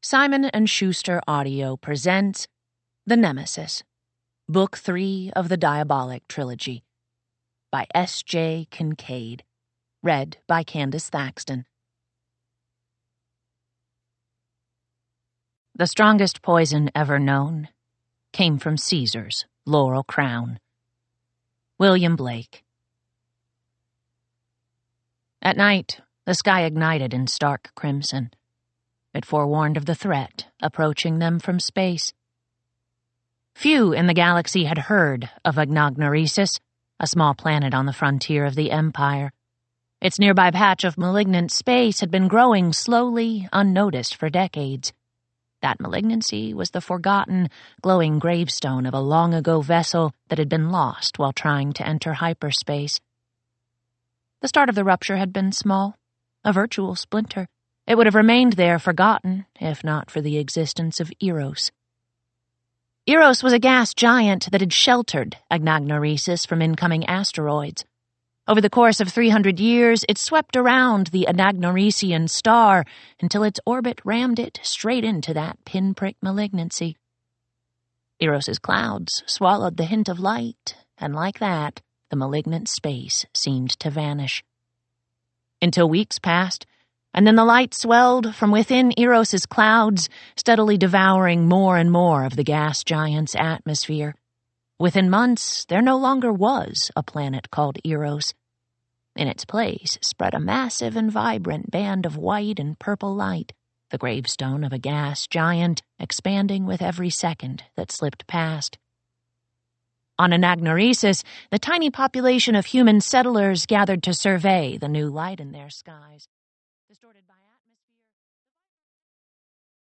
Simon & Schuster Audio presents The Nemesis, Book 3 of the Diabolic Trilogy, by S.J. Kincaid, read by Candace Thaxton. The strongest poison ever known came from Caesar's laurel crown. William Blake. At night, the sky ignited in stark crimson. It forewarned of the threat approaching them from space. Few in the galaxy had heard of Agnognaresis, a small planet on the frontier of the Empire. Its nearby patch of malignant space had been growing slowly, unnoticed for decades. That malignancy was the forgotten, glowing gravestone of a long-ago vessel that had been lost while trying to enter hyperspace. The start of the rupture had been small, a virtual splinter. It would have remained there forgotten, if not for the existence of Eros. Eros was a gas giant that had sheltered Agnognaresis from incoming asteroids. Over the course of 300 years, it swept around the Anagnaresian star until its orbit rammed it straight into that pinprick malignancy. Eros's clouds swallowed the hint of light, and like that, the malignant space seemed to vanish. Until weeks passed, and then the light swelled from within Eros's clouds, steadily devouring more and more of the gas giant's atmosphere. Within months, there no longer was a planet called Eros. In its place spread a massive and vibrant band of white and purple light, the gravestone of a gas giant expanding with every second that slipped past. On Agnognaresis, the tiny population of human settlers gathered to survey the new light in their skies. Distorted by